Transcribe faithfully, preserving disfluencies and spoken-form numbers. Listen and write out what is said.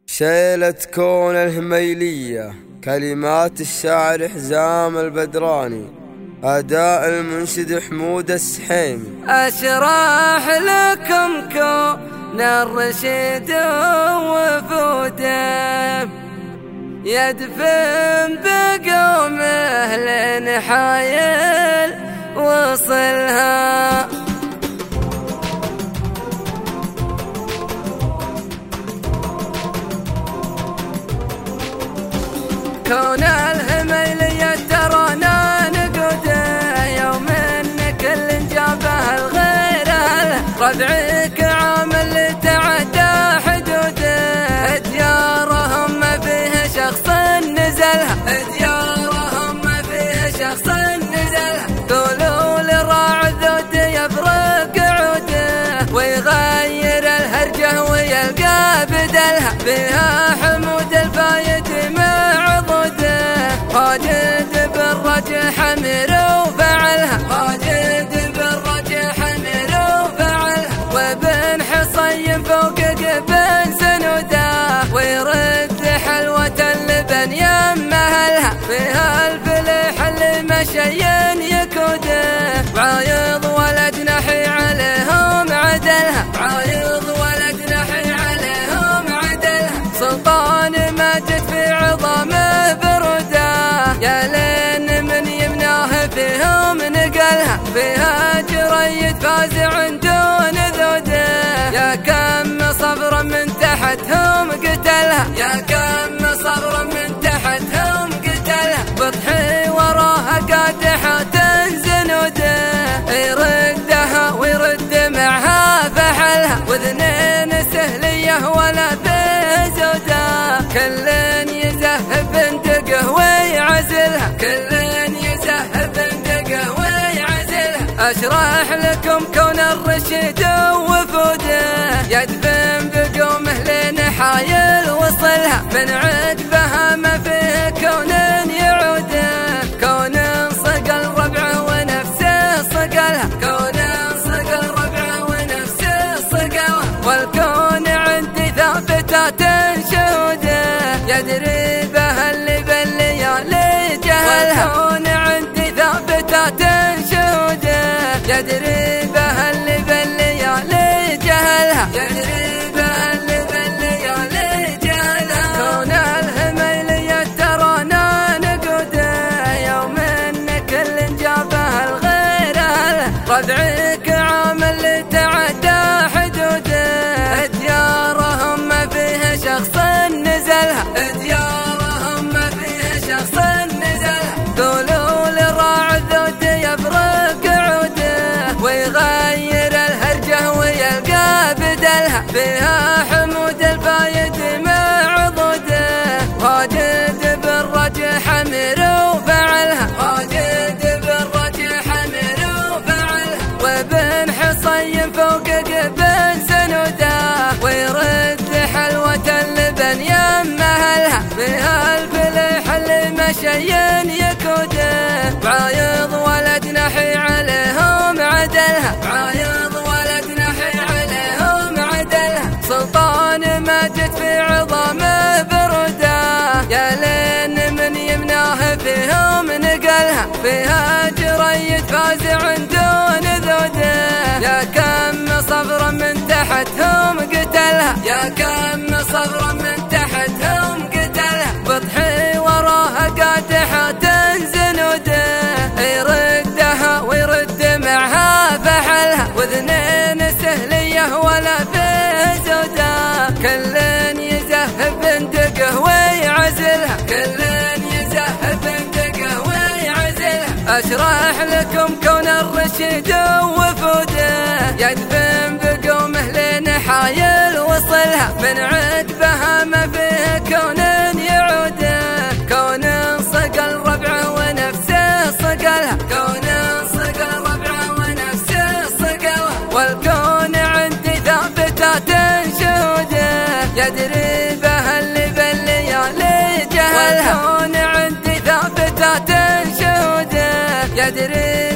شيلت كون الهميلية، كلمات الشاعر حزام البدراني، أداء المنشد حمود السحيمي. أشرح لكم كون الرشيد وفوده يدفن بقومه لنحايل وصلها. كون الهميلية ترانا نقوده يوم ان كل جابه الغير ربعك عامل تعدى حدوده. ديارهم ما فيه شخص نزلها، ديارهم ما فيه شخص نزلها. قولوا لراع الذود يبرق عوده ويغير الهرجة ويلقى بدلها. بها حمود الفايد خالد بالرجع حمر وفعلها، خالد بالرجع حمر وفعلها. وابن حصين فوق جبن سنوده ويرد حلوة اللبن يمهلها. فيها الفلح اللي مشين يكوده وعايض ولد نحي عليهم عدلها، عايض ولد نحي عليهم عدلها. سلطان ماجد في عظامه بروده يا لين من يمناه فيهم نقلها. فيها جريد فازع دون ذوده يا كم صبر من تحتهم قتلها، يا كم صبر من تحتهم قتلها. بضحي وراها قادحة زنوده يردها ويرد معها فحلها. واثنين سهلية ولا فيه زوده كل يزهب بندقه ويعزلها، كل يزهب بندقه ويعزلها. أشرح لكم كون الرشيد وفوده يدفن بقومه لنحايل وصلها. من عقبها ما فيه كون يعوده، كون صقل ربعه ونفسه صقلها، كون صقل ربعه ونفسه صقلها. والكون عندي ثابتات شهوده يدري بها اللي بالليالي جهلها. والكون عندي ثابتات شهوده يدري بها اللي بالليالي جهلها، يدري بها اللي بالليالي جهلها. كون الهميلية ترانا نقوده يوم ان كل جابه الغير ربعك عامل تعدى حدوده. ديارهم ما فيه شخص نزلها، ديارهم ما فيه شخص نزلها. قولوا لراع الذود يبرق عوده ويغير الهرجة ويلقى بدلها. فيها حمود الفايد مع ضوده خالد بالرجع حمر وفعلها، خالد بالرجع حمر وفعلها. وابن حصين فوق جبن سنوده ويرد حلوة اللبن يمهلها. فيها الفلح اللي مشين يكوده وعايض ولد نحي عليهم عدلها، عايض ولد نحي عليهم عدلها. سلطان ماجد في عظامه بروده يا لين من يمناه فيهم نقلها. فيها جريد فازع دون ذوده يا كم صبر من تحتهم قتلها، يا كم صبر من تحتهم قتلها. بضحي وراها قادحة زنوده يردها ويرد معها فحلها. واثنين سهلية ولا فيه زوده كل يزهب بندقه ويعزلها، كل يزهب بندقه ويعزلها. أشرح لكم كون الرشيد وفوده يدفن بقومه لنحايل وصلها. من عقبها ما فيه كون يعوده، كون صقل ربعه ونفسه صقلها، كون صقل ربعه ونفسه صقلها. والكون عندي ثابتات شهوده يدري بها اللي بالليالي جهلها. والكون عندي ثابتات شهوده يدري